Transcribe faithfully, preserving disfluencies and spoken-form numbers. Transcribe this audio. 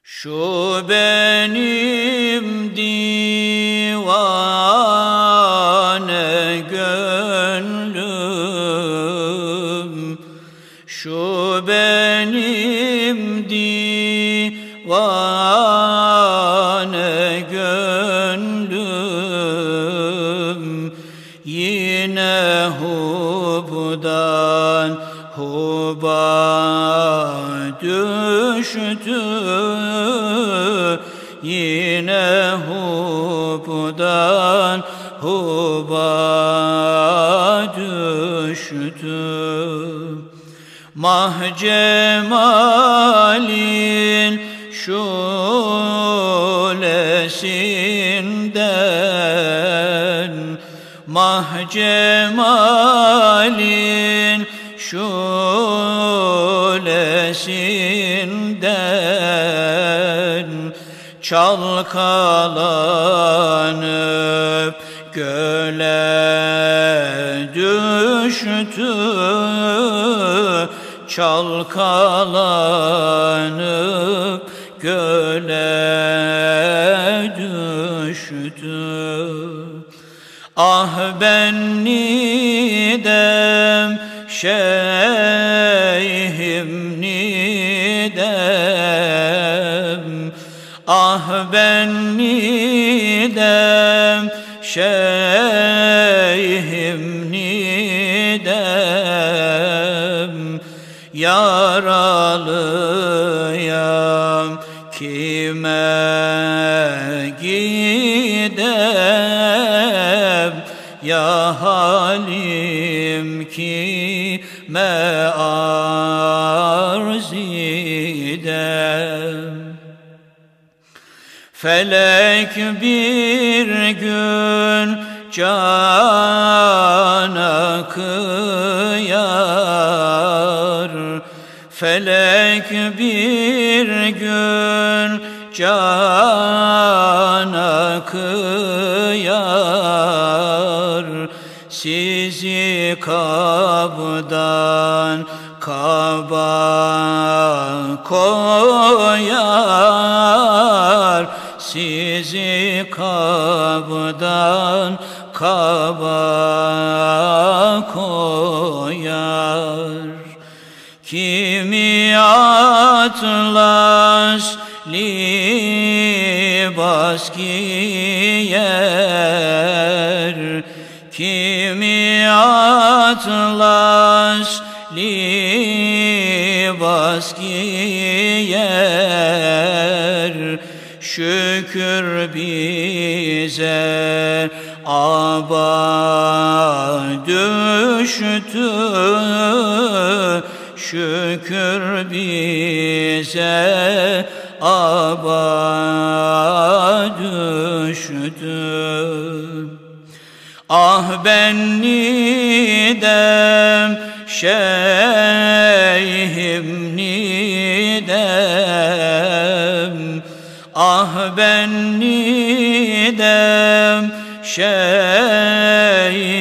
Şu benim divane gönlüm, şu benim divane gönlüm, yine hubdan huba düştü, yine hubdan huba düştü. Mah cemalin şulesinden, mah cemalin şulesinden, çalkalanıp göle düştü, çalkalanıp göle düştü. Ah ben nidem şeyhim nidem, ah ben nidem şeyhim nidem, yaralıyam kime gidem, ya halim kime arz idem. Felek bir gün cana kıyar, felek bir gün cana kıyar, sizi kabdan kaba koyar, sizi kabdan kaba koyar. Kimi atlas libas giyer, kimi atlas libas giyer, şükür bize aba düştü, şükür bize aba düştü. Ah ben nidem şeyhim nidem, ah ben nidem şeyhim